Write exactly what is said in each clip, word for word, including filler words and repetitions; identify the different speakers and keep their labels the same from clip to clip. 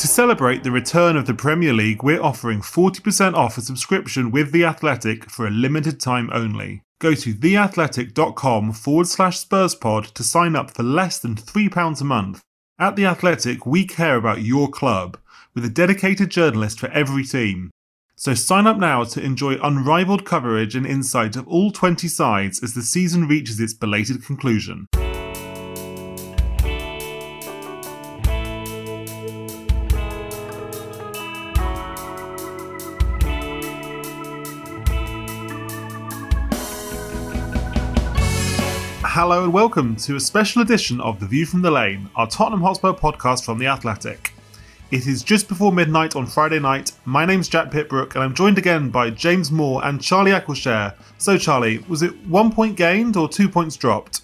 Speaker 1: celebrate the return of the Premier League, we're offering forty percent off a subscription with The Athletic for a limited time only. Go to theathletic.com forward slash SpursPod to sign up for less than three pounds a month. At The Athletic, we care about your club, with a dedicated journalist for every team. So sign up now to enjoy unrivaled coverage and insight of all twenty sides as the season reaches its belated conclusion. Hello and welcome to a special edition of The View from the Lane, our Tottenham Hotspur podcast from The Athletic. It is just before midnight on Friday night. My name's Jack Pitbrook and I'm joined again by James Moore and Charlie Eccleshare. So Charlie, was it one point gained or two points dropped?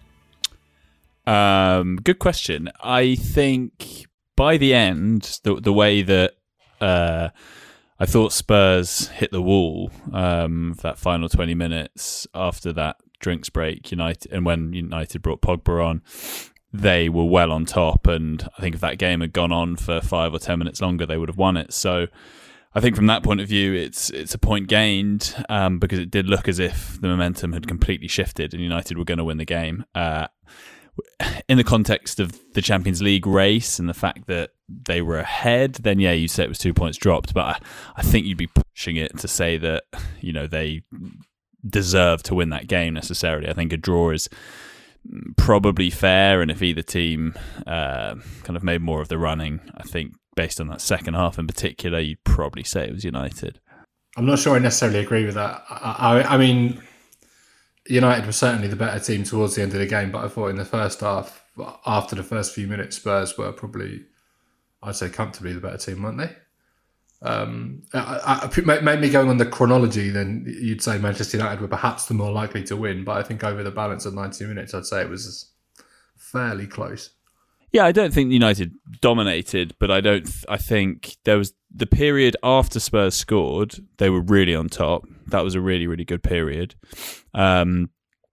Speaker 2: Um, good question. I think by the end, the the way that uh, I thought Spurs hit the wall um, for that final twenty minutes after that drinks break, United, and when United brought Pogba on, they were well on top, and I think if that game had gone on for five or ten minutes longer, they would have won it. So I think from that point of view, it's it's a point gained um, because it did look as if the momentum had completely shifted and United were going to win the game. Uh, in the context of the Champions League race and the fact that they were ahead, then yeah, you say it was two points dropped, but I, I think you'd be pushing it to say that, you know, they deserve to win that game necessarily. I think a draw is probably fair, and if either team uh, kind of made more of the running, I think based on that second half in particular, you'd probably say it was United.
Speaker 3: I'm not sure I necessarily agree with that. I, I, I mean, United was certainly the better team towards the end of the game, but I thought in the first half, after the first few minutes, Spurs were probably, I'd say, comfortably the better team, weren't they? Um, I, I, maybe going on the chronology, then you'd say Manchester United were perhaps the more likely to win, but I think over the balance of ninety minutes, I'd say it was fairly close.
Speaker 2: Yeah, I don't think United dominated, but I don't. I think there was the period after Spurs scored, they were really on top. That was a really, really good period. Um,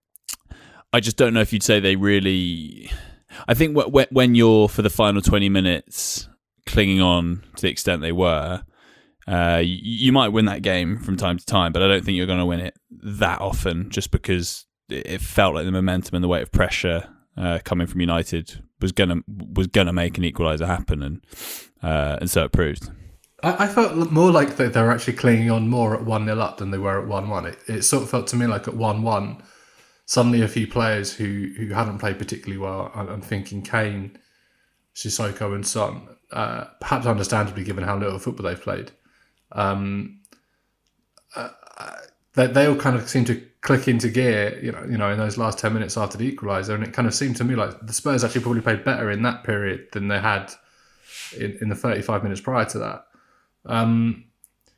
Speaker 2: I just don't know if you'd say they really. I think when you're for the final twenty minutes clinging on to the extent they were, Uh, you, you might win that game from time to time, but I don't think you're going to win it that often just because it felt like the momentum and the weight of pressure uh, coming from United was going to was going to make an equaliser happen, and uh, and so it proved.
Speaker 3: I, I felt more like they, they were actually clinging on more at one nil up than they were at one one. It, it sort of felt to me like at one one, suddenly a few players who, who hadn't played particularly well, I'm thinking Kane, Sissoko and Son, uh, perhaps understandably given how little football they've played, Um, uh, they, they all kind of seem to click into gear, you know, you know, in those last ten minutes after the equaliser, and it kind of seemed to me like the Spurs actually probably played better in that period than they had in, in the thirty-five minutes prior to that. Um,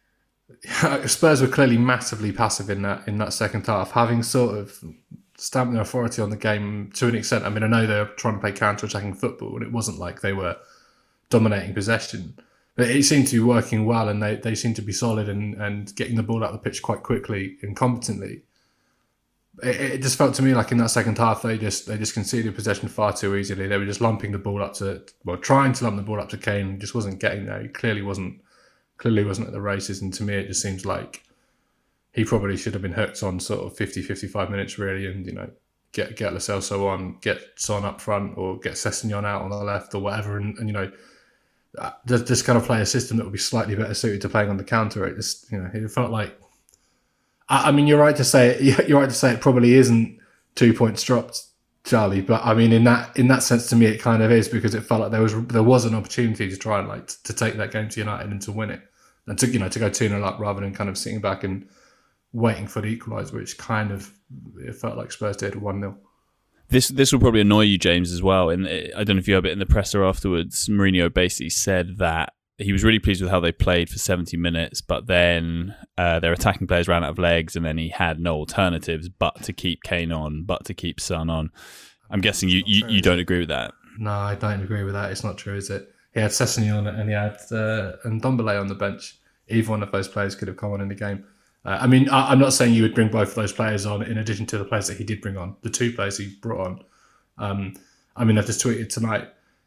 Speaker 3: Spurs were clearly massively passive in that in that second half, having sort of stamped their authority on the game to an extent. I mean, I know they were trying to play counter-attacking football, and it wasn't like they were dominating possession. But it seemed to be working well, and they, they seemed to be solid and, and getting the ball out the pitch quite quickly and competently. It, it just felt to me like in that second half, they just they just conceded possession far too easily. They were just lumping the ball up to, well, trying to lump the ball up to Kane, just wasn't getting there. He clearly wasn't clearly wasn't at the races, and to me, it just seems like he probably should have been hooked on sort of fifty, fifty-five minutes really, and you know, get get Lo Celso on, get Son up front, or get Sessegnon out on the left or whatever, and, and you know. Just kind of play a system that would be slightly better suited to playing on the counter. It just, you know, it felt like. I, I mean, you're right to say it. You're right to say it probably isn't two points dropped, Charlie. But I mean, in that in that sense, to me, it kind of is, because it felt like there was there was an opportunity to try and like to take that game to United and to win it, and to you know to go two nil up rather than kind of sitting back and waiting for the equaliser, which kind of it felt like Spurs did one nil.
Speaker 2: This this will probably annoy you, James, as well. And I don't know if you heard it in the presser afterwards. Mourinho basically said that he was really pleased with how they played for seventy minutes, but then uh, their attacking players ran out of legs, and then he had no alternatives but to keep Kane on, but to keep Son on. I'm guessing you, you, you don't agree with that.
Speaker 3: No, I don't agree with that. It's not true, is it? He had Sessegnon and he had uh, Ndombele on the bench. Either one of those players could have come on in the game. Uh, I mean, I, I'm not saying you would bring both of those players on in addition to the players that he did bring on, the two players he brought on. Um, I mean, I've just tweeted tonight,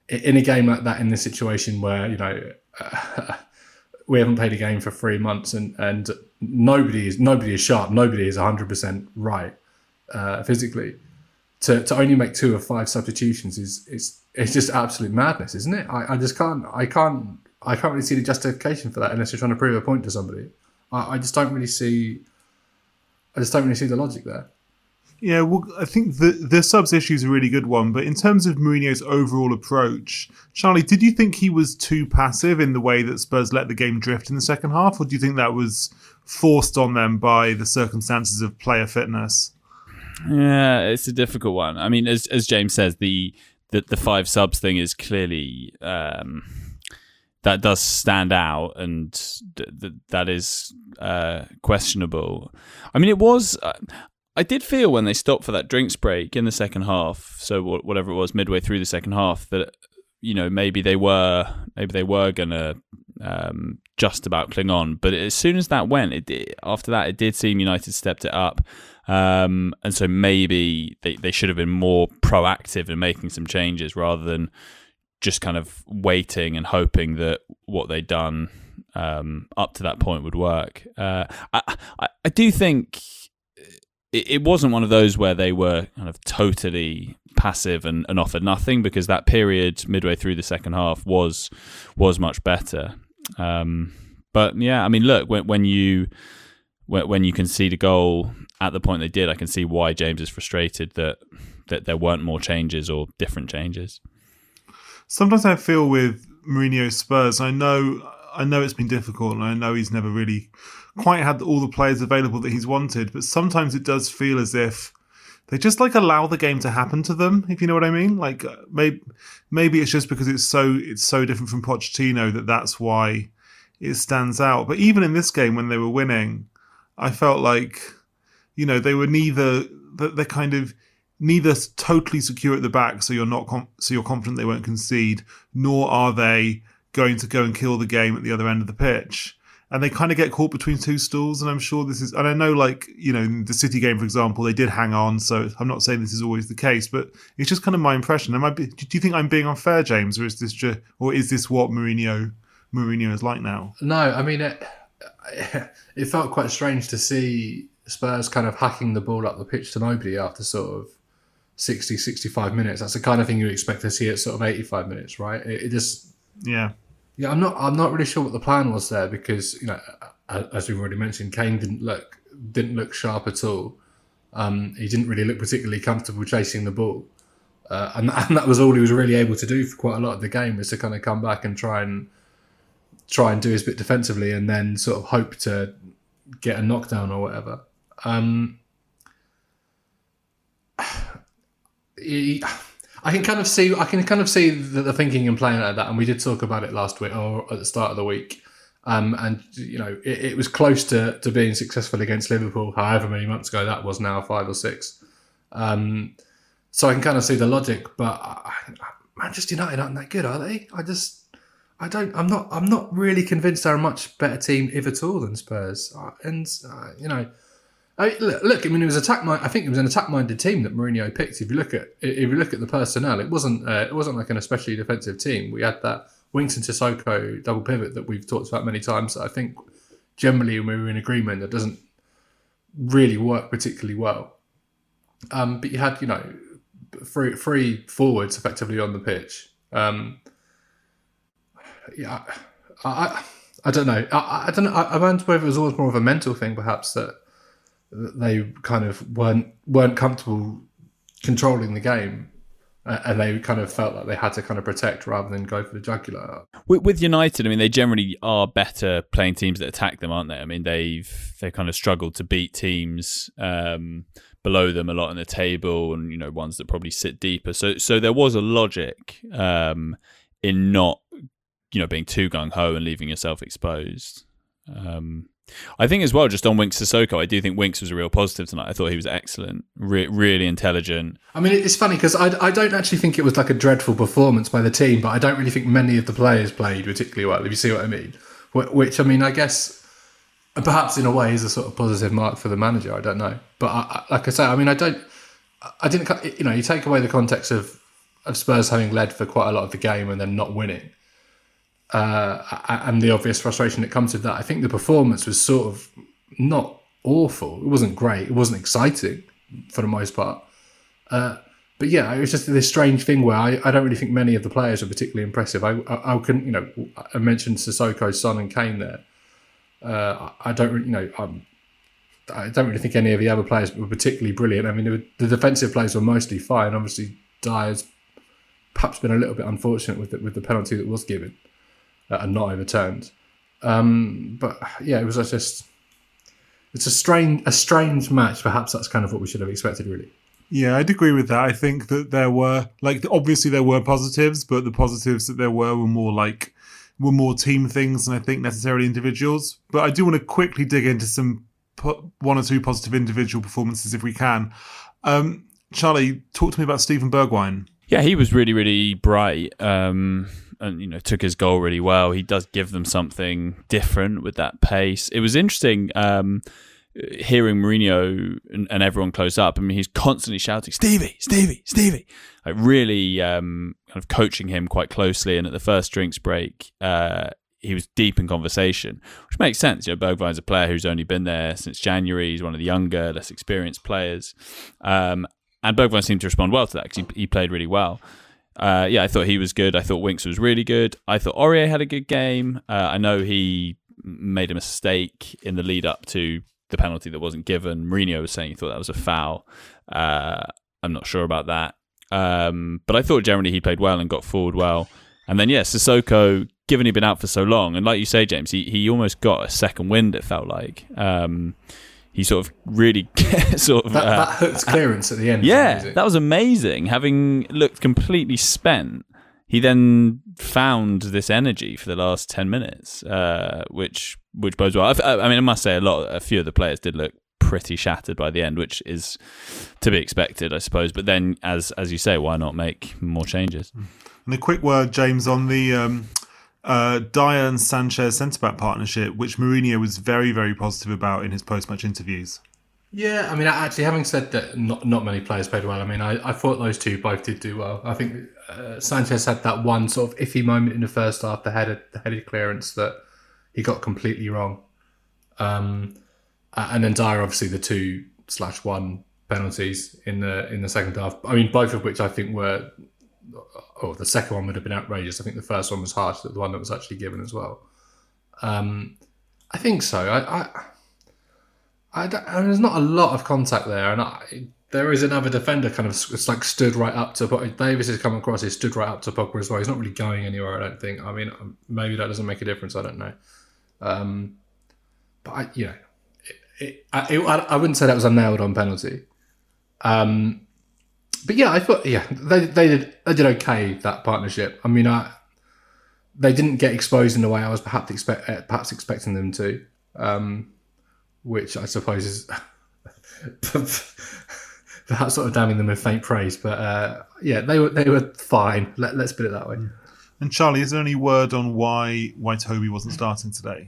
Speaker 3: in a game like that, in this situation where, you know, uh, we haven't played a game for three months and, and nobody is nobody is sharp, nobody is one hundred percent right uh, physically, to, to only make two or five substitutions is is it's just absolute madness, isn't it? I, I just can't I can't I can't really see the justification for that unless you're trying to prove a point to somebody. I, I just don't really see I just don't really see the logic there.
Speaker 1: Yeah, well, I think the the subs issue is a really good one, but in terms of Mourinho's overall approach, Charlie, did you think he was too passive in the way that Spurs let the game drift in the second half, or do you think that was forced on them by the circumstances of player fitness?
Speaker 2: Yeah, it's a difficult one. I mean, as as James says, the the, the five subs thing is clearly um, that does stand out, and th- th- that is uh, questionable. I mean, it was. Uh, I did feel when they stopped for that drinks break in the second half, so whatever it was, midway through the second half, that, you know, maybe they were maybe they were gonna um, just about cling on. But as soon as that went, it did, after that, it did seem United stepped it up, um, and so maybe they, they should have been more proactive in making some changes rather than just kind of waiting and hoping that what they'd done um, up to that point would work. Uh, I, I I do think. It wasn't one of those where they were kind of totally passive and, and offered nothing, because that period midway through the second half was was much better. Um, but yeah, I mean, look, when, when you when, when you concede a goal at the point they did, I can see why James is frustrated that that there weren't more changes or different changes.
Speaker 1: Sometimes I feel with Mourinho's Spurs, I know I know it's been difficult, and I know he's never really quite had all the players available that he's wanted, but sometimes it does feel as if they just like allow the game to happen to them, if you know what I mean. Like maybe maybe it's just because it's so it's so different from Pochettino that that's why it stands out. But even in this game when they were winning, I felt like, you know, they were neither they're kind of neither totally secure at the back, so you're not com- so you're confident they won't concede, nor are they going to go and kill the game at the other end of the pitch. And they kind of get caught between two stools, and I'm sure this is... And I know, like, you know, in the City game, for example, they did hang on, so I'm not saying this is always the case, but it's just kind of my impression. Am I be, do you think I'm being unfair, James, or is this just, or is this what Mourinho Mourinho is like now?
Speaker 3: No, I mean, it, it felt quite strange to see Spurs kind of hacking the ball up the pitch to nobody after sort of sixty, sixty-five minutes. That's the kind of thing you expect to see at sort of eighty-five minutes, right? It, it just...
Speaker 1: Yeah.
Speaker 3: Yeah, I'm not. I'm not really sure what the plan was there, because, you know, as we've already mentioned, Kane didn't look didn't look sharp at all. Um, he didn't really look particularly comfortable chasing the ball, uh, and, and that was all he was really able to do for quite a lot of the game, was to kind of come back and try and try and do his bit defensively, and then sort of hope to get a knockdown or whatever. Um, he, I can kind of see, I can kind of see the, the thinking in playing like that, and we did talk about it last week or at the start of the week. Um, and you know, it, it was close to, to being successful against Liverpool, however many months ago that was now, five or six. Um, so I can kind of see the logic, but I, Manchester United aren't that good, are they? I just, I don't, I'm not, I'm not really convinced they're a much better team, if at all, than Spurs. And uh, you know. I, look, I mean, it was attack. I think it was an attack-minded team that Mourinho picked. If you look at, if you look at the personnel, it wasn't. Uh, it wasn't like an especially defensive team. We had that Winks to Sissoko double pivot that we've talked about many times. That I think generally we were in agreement that doesn't really work particularly well. Um, but you had, you know, three, three forwards effectively on the pitch. Um, yeah, I, I, I don't know. I, I don't know. I, I wonder whether it was always more of a mental thing, perhaps, that they kind of weren't weren't comfortable controlling the game, and they kind of felt like they had to kind of protect rather than go for the jugular.
Speaker 2: With, with United, I mean, they generally are better playing teams that attack them, aren't they? I mean, they've they kind of struggled to beat teams um, below them a lot in the table, and you know, ones that probably sit deeper. So so there was a logic um, in not, you know, being too gung ho and leaving yourself exposed. Um, I think as well, just on Winks Sissoko, I do think Winks was a real positive tonight. I thought he was excellent, Re- really intelligent.
Speaker 3: I mean, it's funny because I, I don't actually think it was like a dreadful performance by the team, but I don't really think many of the players played particularly well, if you see what I mean. Which, I mean, I guess perhaps in a way is a sort of positive mark for the manager. I don't know. But I, I, like I say, I mean, I don't, I didn't, you know, you take away the context of of Spurs having led for quite a lot of the game and then not winning, uh, and the obvious frustration that comes with that. I think the performance was sort of not awful. It wasn't great. It wasn't exciting for the most part. Uh, but yeah, it was just this strange thing where I, I don't really think many of the players were particularly impressive. I, I, I couldn't, you know, I mentioned Sissoko, Son, and Kane there. Uh, I don't really, you know, I'm, I don't really think any of the other players were particularly brilliant. I mean, were, the defensive players were mostly fine. Obviously, Dyer's perhaps been a little bit unfortunate with the, with the penalty that was given uh, and not overturned. Um, but yeah, it was just it's a strange a strange match. Perhaps that's kind of what we should have expected, really.
Speaker 1: Yeah, I'd agree with that. I think that there were, like, obviously there were positives, but the positives that there were were more like were more team things than I think necessarily individuals. But I do want to quickly dig into some po- one or two positive individual performances if we can. Um, Charlie, talk to me about Steven Bergwijn.
Speaker 2: Yeah, he was really, really bright, um, and you know took his goal really well. He does give them something different with that pace. It was interesting um, hearing Mourinho and, and everyone close up. I mean, he's constantly shouting, "Stevie, Stevie, Stevie!" Like really um, kind of coaching him quite closely. And at the first drinks break, uh, he was deep in conversation, which makes sense. You know, Bergwijn's a player who's only been there since January. He's one of the younger, less experienced players. Um, And Bergwijn seemed to respond well to that because he, he played really well. Uh, yeah, I thought he was good. I thought Winks was really good. I thought Aurier had a good game. Uh, I know he made a mistake in the lead up to the penalty that wasn't given. Mourinho was saying he thought that was a foul. Uh, I'm not sure about that. Um, but I thought generally he played well and got forward well. And then, yeah, Sissoko, given he'd been out for so long, and like you say, James, he, he almost got a second wind, it felt like. Um He sort of really sort of
Speaker 3: that,
Speaker 2: uh,
Speaker 3: that hooked clearance at the end.
Speaker 2: Yeah, that was amazing. Having looked completely spent, he then found this energy for the last ten minutes, uh, which which bodes well. I, I mean, I must say, a lot, a few of the players did look pretty shattered by the end, which is to be expected, I suppose. But then, as as you say, why not make more changes?
Speaker 1: And a quick word, James, on the. Um... Uh, Dyer and Sanchez centre-back partnership, which Mourinho was very, very positive about in his post-match interviews.
Speaker 3: Yeah, I mean, actually, having said that, not not many players played well. I mean, I, I thought those two both did do well. I think uh, Sanchez had that one sort of iffy moment in the first half, the headed, the headed clearance that he got completely wrong. Um, and then Dyer, obviously, the two slash one penalties in the in the second half. I mean, both of which I think were. Oh, the second one would have been outrageous. I think the first one was harsh, the one that was actually given as well. Um, I think so. I, I, I, don't, I mean, there's not a lot of contact there, and I, there is another defender kind of it's like stood right up to Pogba. Davis has come across. He stood right up to Pogba as well. He's not really going anywhere. I don't think. I mean, maybe that doesn't make a difference. I don't know. Um, but I, you know, it, it, I, it, I wouldn't say that was a nailed on penalty. Um, But yeah, I thought yeah they they did they did okay, that partnership. I mean, I, they didn't get exposed in the way I was perhaps expect perhaps expecting them to, um, which I suppose is perhaps sort of damning them with faint praise. But uh, yeah, they were they were fine. Let, let's put it that way.
Speaker 1: And Charlie, is there any word on why why Toby wasn't starting today?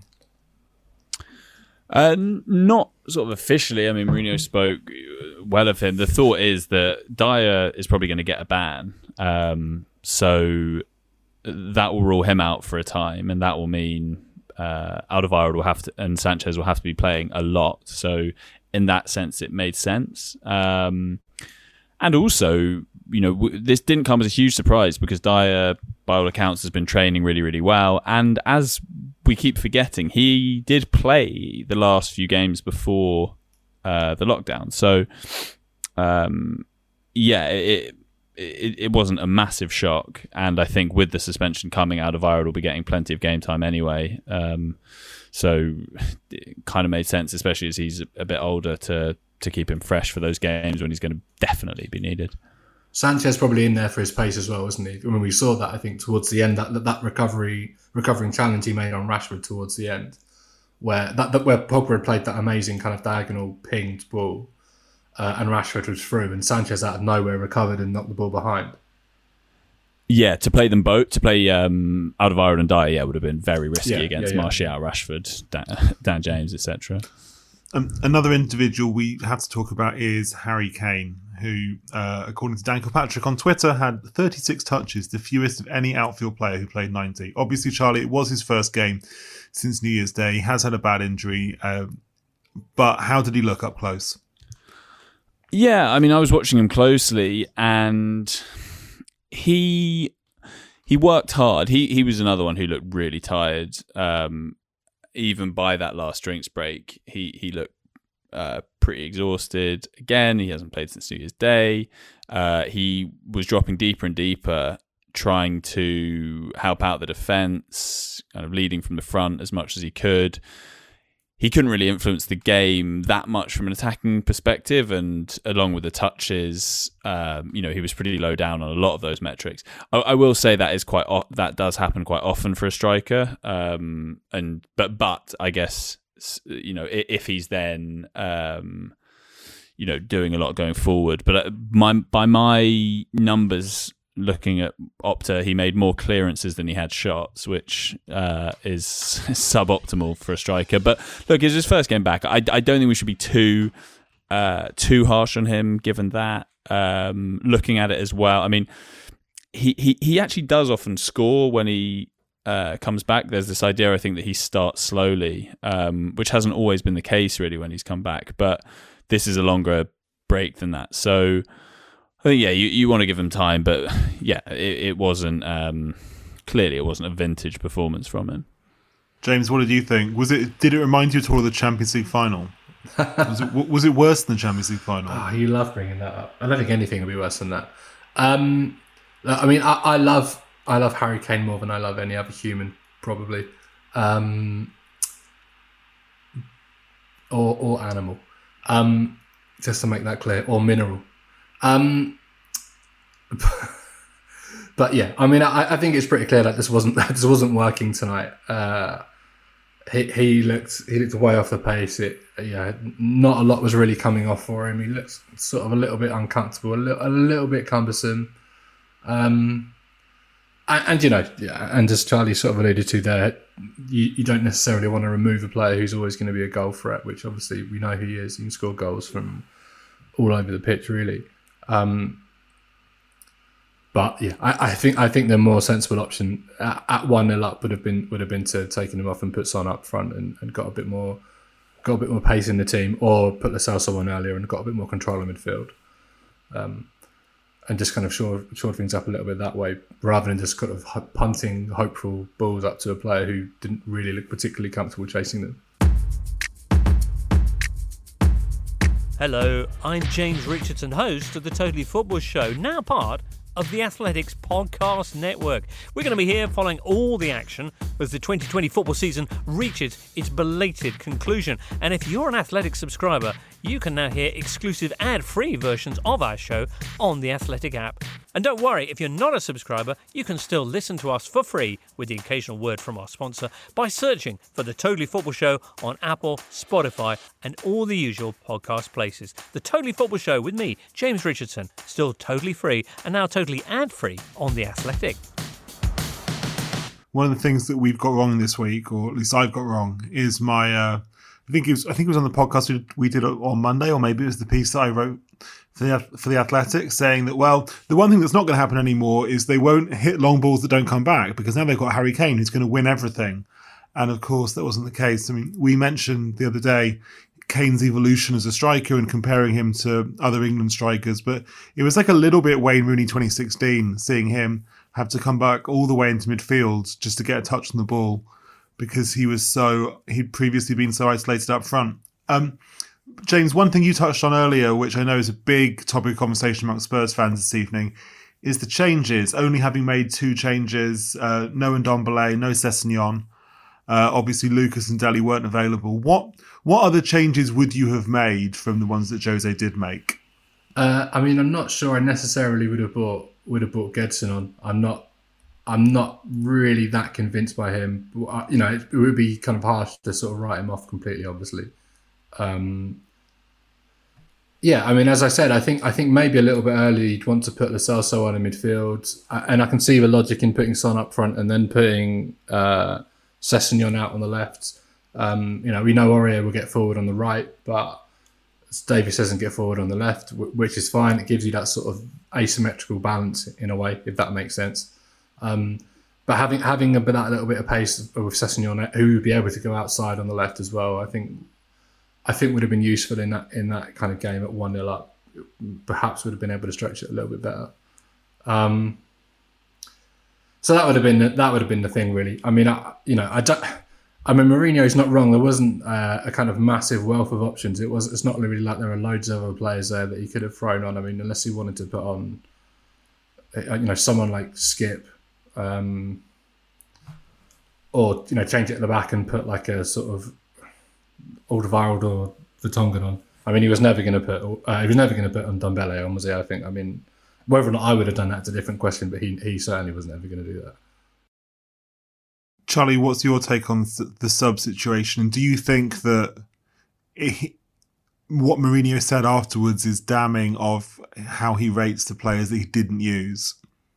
Speaker 2: Uh, not sort of officially. I mean, Mourinho spoke well of him. The thought is that Dyer is probably going to get a ban. Um, so that will rule him out for a time, and that will mean uh, Alderweireld will have to, and Sanchez will have to be playing a lot. So in that sense, it made sense. Um, and also, you know, w- this didn't come as a huge surprise because Dyer, by all accounts, has been training really, really well. And as we keep forgetting, he did play the last few games before uh, the lockdown. So, um, yeah, it, it it wasn't a massive shock. And I think with the suspension coming, Alderweireld will be getting plenty of game time anyway. Um, so it kind of made sense, especially as he's a bit older, to to keep him fresh for those games when he's going to definitely be needed.
Speaker 3: Sanchez probably in there for his pace as well, wasn't he? When we saw that, I think towards the end, that that recovery, recovering challenge he made on Rashford towards the end, where that, that where Pogba had played that amazing kind of diagonal pinged ball, uh, and Rashford was through, and Sanchez out of nowhere recovered and knocked the ball behind.
Speaker 2: Yeah, to play them both, to play um, Alderweireld and Dyer, yeah, would have been very risky
Speaker 3: Yeah,
Speaker 2: against
Speaker 3: yeah, yeah.
Speaker 2: Martial, Rashford, Dan, Dan James, et cetera.
Speaker 1: Um, another individual we have to talk about is Harry Kane, who, uh, according to Dan Kilpatrick on Twitter, had thirty-six touches, the fewest of any outfield player who played ninety. Obviously, Charlie, it was his first game since New Year's Day. He has had a bad injury, uh, but how did he look up close?
Speaker 2: Yeah, I mean, I was watching him closely, and he he worked hard. He he was another one who looked really tired. Um, even by that last drinks break, he he looked uh, pretty exhausted. Again, he hasn't played since New Year's Day. Uh, he was dropping deeper and deeper, trying to help out the defence, kind of leading from the front as much as he could. He couldn't really influence the game that much from an attacking perspective, and along with the touches, um, you know, he was pretty low down on a lot of those metrics. I, I will say that is quite o- that does happen quite often for a striker, um, and but but I guess you know if he's then um, you know doing a lot going forward, but my by my numbers. Looking at Opta, he made more clearances than he had shots, which uh, is suboptimal for a striker. But look, it's his first game back. I, I don't think we should be too uh, too harsh on him, given that. Um, looking at it as well, I mean, he, he, he actually does often score when he uh, comes back. There's this idea, I think, that he starts slowly, um, which hasn't always been the case, really, when he's come back. But this is a longer break than that. So I think, yeah, you, you want to give him time, but yeah, it, it wasn't, um, clearly it wasn't a vintage performance from him.
Speaker 1: James, what did you think? Was it? Did it remind you at all of the Champions League final? was, it, was it worse than the Champions League final?
Speaker 3: Oh, you love bringing that up. I don't think anything will be worse than that. Um, I mean, I, I love I love Harry Kane more than I love any other human, probably, um, or or animal, um, just to make that clear, or mineral. Um, but yeah, I mean, I, I think it's pretty clear that this wasn't this wasn't working tonight. Uh, he he looked he looked way off the pace. It yeah, not a lot was really coming off for him. He looked sort of a little bit uncomfortable, a little, a little bit cumbersome. Um, and, and you know, yeah, and as Charlie sort of alluded to there, you, you don't necessarily want to remove a player who's always going to be a goal threat, which obviously we know who he is. He can score goals from all over the pitch, really. Um, but yeah, I, I think I think the more sensible option at, at one nil up would have been would have been to taking him off and put Son up front and, and got a bit more got a bit more pace in the team, or put Lo Celso on earlier and got a bit more control in midfield, um, and just kind of shored, shored things up a little bit that way, rather than just kind of punting hopeful balls up to a player who didn't really look particularly comfortable chasing them.
Speaker 4: Hello, I'm James Richardson, host of the Totally Football Show, now part of the Athletics Podcast Network. We're going to be here following all the action as the twenty twenty football season reaches its belated conclusion. And if you're an Athletics subscriber, you can now hear exclusive ad-free versions of our show on the Athletic app. And don't worry, if you're not a subscriber, you can still listen to us for free with the occasional word from our sponsor by searching for The Totally Football Show on Apple, Spotify, and all the usual podcast places. The Totally Football Show with me, James Richardson, still totally free and now totally ad-free on The Athletic.
Speaker 1: One of the things that we've got wrong this week, or at least I've got wrong, is my... Uh, I think it was. I think it was on the podcast we, we did on Monday, or maybe it was the piece that I wrote for the for the Athletic, saying that, well, the one thing that's not going to happen anymore is they won't hit long balls that don't come back, because now they've got Harry Kane who's going to win everything. And of course, that wasn't the case. I mean, we mentioned the other day Kane's evolution as a striker and comparing him to other England strikers, but it was like a little bit Wayne Rooney twenty sixteen, seeing him have to come back all the way into midfield just to get a touch on the ball, because he was so he'd previously been so isolated up front. Um, James, one thing you touched on earlier, which I know is a big topic of conversation amongst Spurs fans this evening, is the changes. Only having made two changes, uh, no Ndombele, no Sessegnon. Uh, obviously, Lucas and Dele weren't available. What what other changes would you have made from the ones that Jose did make?
Speaker 3: Uh, I mean, I'm not sure I necessarily would have brought would have brought Gedson on. I'm not. I'm not really that convinced by him. You know, it, it would be kind of harsh to sort of write him off completely, obviously. Um, yeah, I mean, as I said, I think I think maybe a little bit early you'd want to put Lo Celso on in midfield, and I can see the logic in putting Son up front and then putting uh, Sessegnon out on the left. Um, you know, we know Aurier will get forward on the right, but Davies doesn't get forward on the left, which is fine. It gives you that sort of asymmetrical balance in a way, if that makes sense. Um, but having having a bit that little bit of pace with Sessegnon, who would be able to go outside on the left as well, I think I think would have been useful in that in that kind of game at one nil up. Perhaps would have been able to stretch it a little bit better. Um, so that would have been that would have been the thing, really. I mean, I, you know, I don't. I mean, Mourinho's not wrong. There wasn't uh, a kind of massive wealth of options. It was. It's not really like there are loads of other players there that he could have thrown on. I mean, unless he wanted to put on, you know, someone like Skip, um, or you know, change it at the back and put like a sort of Alderweireld or Vertonghen on. I mean, he was never going to put. Uh, he was never going to put on Ndombele on, was he? I think. I mean, whether or not I would have done that, it's a different question. But he he certainly was never going to do that.
Speaker 1: Charlie, what's your take on the sub situation? Do you think that it, what Mourinho said afterwards is damning of how he rates the players that he didn't use?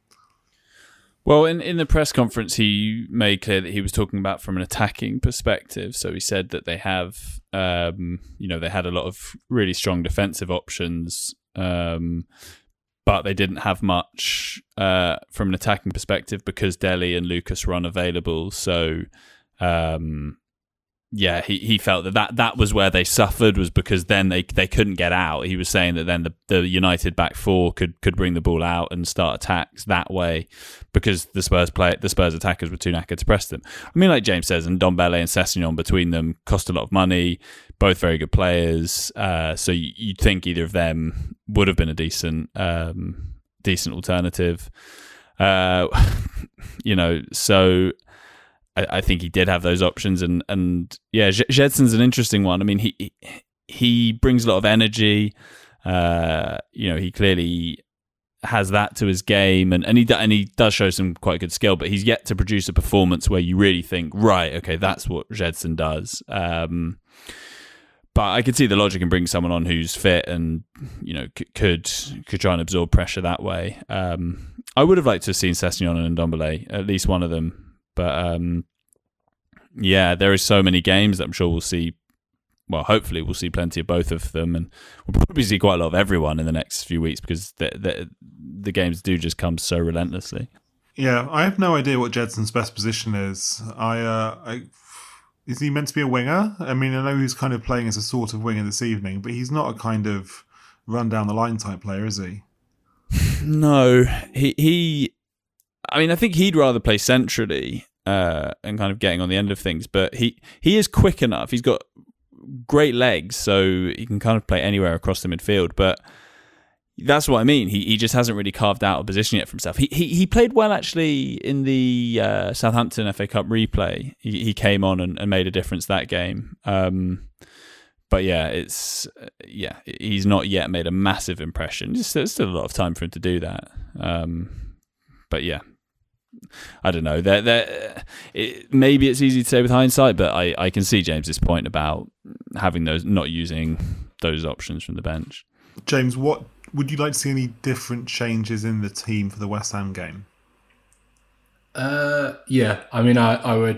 Speaker 2: Well, in, in the press conference, he made clear that he was talking about from an attacking perspective. So he said that they have, um, you know, they had a lot of really strong defensive options, um, but they didn't have much uh, from an attacking perspective because Dele and Lucas were unavailable. So, um, yeah, he, he felt that, that that was where they suffered, was because then they they couldn't get out. He was saying that then the, the United back four could could bring the ball out and start attacks that way because the Spurs play the Spurs attackers were too knackered to press them. I mean, like James says, and Ndombele and Sessegnon between them cost a lot of money. Both very good players, uh, so you'd think either of them would have been a decent, um, decent alternative. Uh, you know, so I, I think he did have those options, and and yeah, Jedson's an interesting one. I mean, he he brings a lot of energy. Uh, you know, he clearly has that to his game, and, and he and he does show some quite good skill, but he's yet to produce a performance where you really think, right, okay, that's what Jedson does. Um, But I could see the logic in bringing someone on who's fit and, you know, c- could could try and absorb pressure that way. Um, I would have liked to have seen Sessegnon and Ndombele, at least one of them. But um, yeah, there is so many games that I'm sure we'll see. Well, hopefully we'll see plenty of both of them, and we'll probably see quite a lot of everyone in the next few weeks because the the, the games do just come so relentlessly.
Speaker 1: Yeah, I have no idea what Jedson's best position is. I uh, I. Is he meant to be a winger? I mean, I know he's kind of playing as a sort of winger this evening, but he's not a kind of run down the line type player, is he?
Speaker 2: No, he he. I mean, I think he'd rather play centrally uh, and kind of getting on the end of things. But he he is quick enough. He's got great legs, so he can kind of play anywhere across the midfield. But that's what I mean. He he just hasn't really carved out a position yet for himself. He he, he played well actually in the uh, Southampton F A Cup replay. He he came on and, and made a difference that game. Um, but yeah, it's yeah he's not yet made a massive impression. There's still, still a lot of time for him to do that. Um, but yeah, I don't know. They're, they're, it, maybe it's easy to say with hindsight, but I, I can see James's point about having those, not using those options from the bench.
Speaker 1: James, what would you like to see any different changes in the team for the West Ham game?
Speaker 3: Uh, yeah, I mean, I, I would.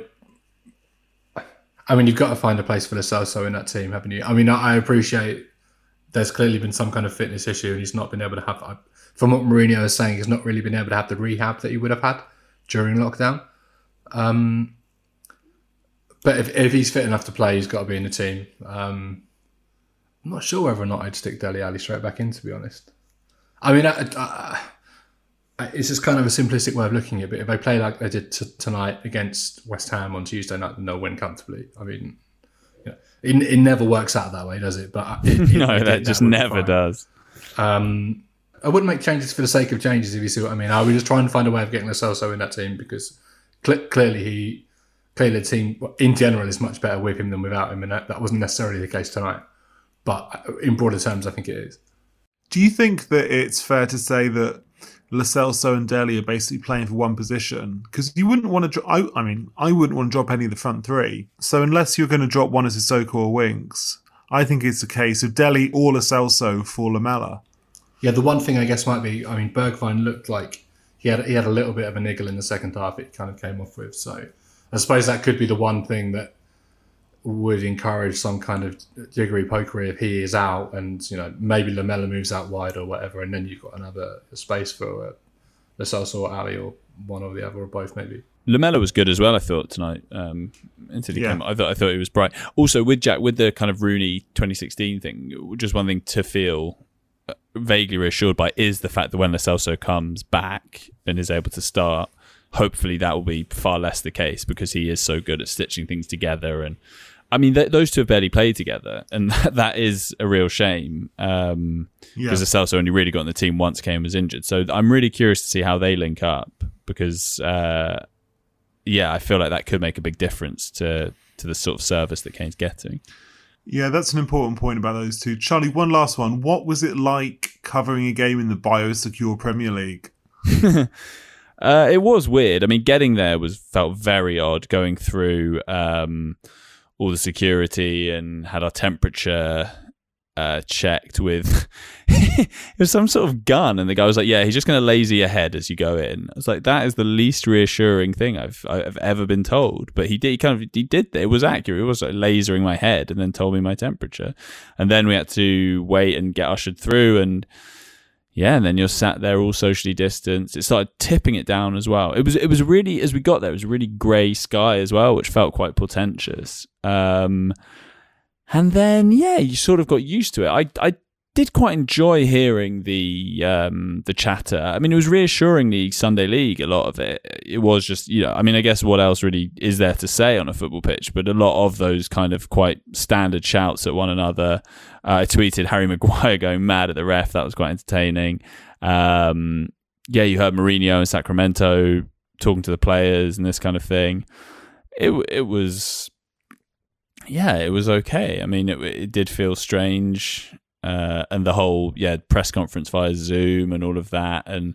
Speaker 3: I mean, you've got to find a place for Lo Celso in that team, haven't you? I mean, I appreciate there's clearly been some kind of fitness issue, and he's not been able to have. From what Mourinho is saying, he's not really been able to have the rehab that he would have had during lockdown. Um, but if if he's fit enough to play, he's got to be in the team. Um, I'm not sure whether or not I'd stick Dele Alli straight back in, to be honest. I mean, I, I, I, it's just kind of a simplistic way of looking at it. But if they play like they did t- tonight against West Ham on Tuesday night, then they'll win comfortably. I mean, you know, it, it never works out that way, does it? But it, it,
Speaker 2: no,
Speaker 3: it,
Speaker 2: that just never does.
Speaker 3: Um, I wouldn't make changes for the sake of changes, if you see what I mean. I would just try and find a way of getting Lo Celso in that team because cl- clearly he, clearly the team in general is much better with him than without him, and that, that wasn't necessarily the case tonight. But in broader terms, I think it is.
Speaker 1: Do you think that it's fair to say that Lo Celso and Dele are basically playing for one position? Because you wouldn't want to drop... I, I mean, I wouldn't want to drop any of the front three. So unless you're going to drop one as Sissoko or Winks, I think it's a case of Dele or Lo Celso for Lamela.
Speaker 3: Yeah, the one thing I guess might be... I mean, Bergwijn looked like he had, he had a little bit of a niggle in the second half it kind of came off with. So I suppose that could be the one thing that would encourage some kind of jiggery pokery if he is out, and you know maybe Lamela moves out wide or whatever, and then you've got another space for uh, Lo Celso or Ali or one or the other or both maybe.
Speaker 2: Lamela was good as well, I thought, tonight. Um, until he
Speaker 1: Yeah.
Speaker 2: came, I thought I thought he was bright. Also, with Jack, with the kind of Rooney twenty sixteen thing, just one thing to feel vaguely reassured by is the fact that when Lo Celso comes back and is able to start, hopefully that will be far less the case, because he is so good at stitching things together. And I mean, th- those two have barely played together, and that, that is a real shame. Um,
Speaker 1: Yeah.
Speaker 2: because Lo Celso only really got in the team once Kane was injured. So I'm really curious to see how they link up, because uh, yeah, I feel like that could make a big difference to to the sort of service that Kane's getting.
Speaker 1: Yeah, that's an important point about those two. Charlie, one last one. What was it like covering a game in the biosecure Premier League?
Speaker 2: Uh, it was weird. I mean, getting there was felt very odd, going through um, all the security and had our temperature uh, checked with it was some sort of gun, and the guy was like, "Yeah, he's just going to laser your head as you go in." I was like, "That is the least reassuring thing I've I've ever been told." But he did he kind of he did it was accurate. It was like lasering my head and then told me my temperature, and then we had to wait and get ushered through and. Yeah, and then you're sat there all socially distanced. It started tipping it down as well. It was it was really, as we got there, it was a really grey sky as well, which felt quite portentous. Um, and then, yeah, you sort of got used to it. I I did quite enjoy hearing the um, the chatter. I mean, it was reassuring, the Sunday League, a lot of it. It was just, you know, I mean, I guess what else really is there to say on a football pitch? But a lot of those kind of quite standard shouts at one another. Uh, I tweeted Harry Maguire going mad at the ref. That was quite entertaining. Um, yeah, you heard Mourinho in Sacramento talking to the players and this kind of thing. It it was, yeah, it was okay. I mean, it it did feel strange. Uh, and the whole yeah press conference via Zoom and all of that, and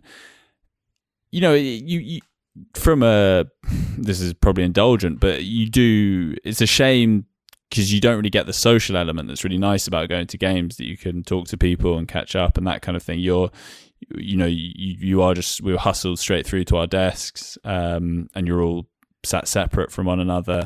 Speaker 2: you know you, you from a this is probably indulgent, but you do it's a shame because you don't really get the social element that's really nice about going to games, that you can talk to people and catch up and that kind of thing. You're you know you you are just we were hustled straight through to our desks, um, and you're all sat separate from one another.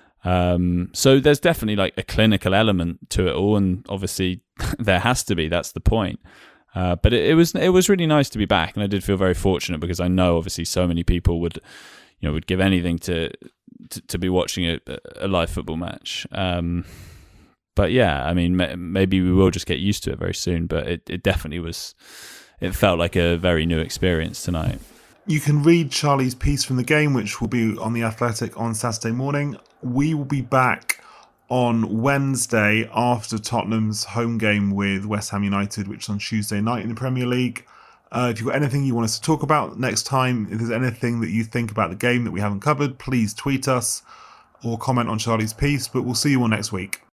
Speaker 2: Um, so there's definitely like a clinical element to it all, and obviously there has to be. That's the point. Uh, but it, it was it was really nice to be back, and I did feel very fortunate because I know obviously so many people would, you know, would give anything to to, to be watching a, a live football match. Um, but yeah, I mean, maybe we will just get used to it very soon. But it, it definitely was. It felt like a very new experience tonight.
Speaker 1: You can read Charlie's piece from the game, which will be on The Athletic on Saturday morning. We will be back on Wednesday after Tottenham's home game with West Ham United, which is on Tuesday night in the Premier League. Uh, if you've got anything you want us to talk about next time, if there's anything that you think about the game that we haven't covered, please tweet us or comment on Charlie's piece. But we'll see you all next week.